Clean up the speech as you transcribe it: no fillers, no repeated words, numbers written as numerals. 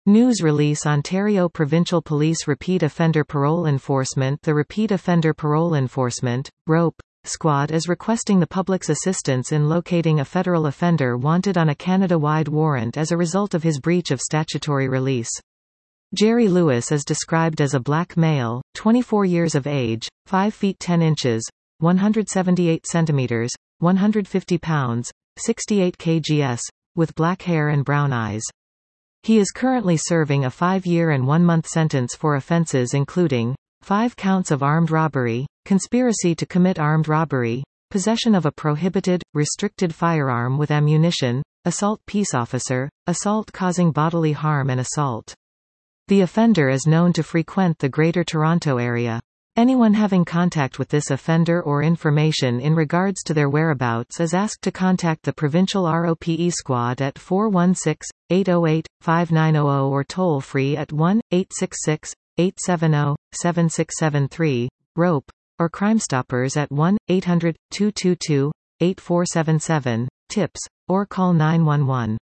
News release Ontario Provincial Police Repeat Offender Parole Enforcement. The Repeat Offender Parole Enforcement (ROPE) Squad is requesting the public's assistance in locating a federal offender wanted on a Canada-wide warrant as a result of his breach of statutory release. Jerry Lewis is described as a black male, 24 years of age, 5 feet 10 inches, 178 centimeters, 150 pounds, 68 kgs, with black hair and brown eyes. He is currently serving a 5-year and 1-month sentence for offences including 5 counts of armed robbery, conspiracy to commit armed robbery, possession of a prohibited, restricted firearm with ammunition, assault peace officer, assault causing bodily harm and assault. The offender is known to frequent the Greater Toronto Area. Anyone having contact with this offender or information in regards to their whereabouts is asked to contact the Provincial ROPE Squad at 416-808-5900 or toll-free at 1-866-870-7673, ROPE, or Crime Stoppers at 1-800-222-8477, TIPS, or call 911.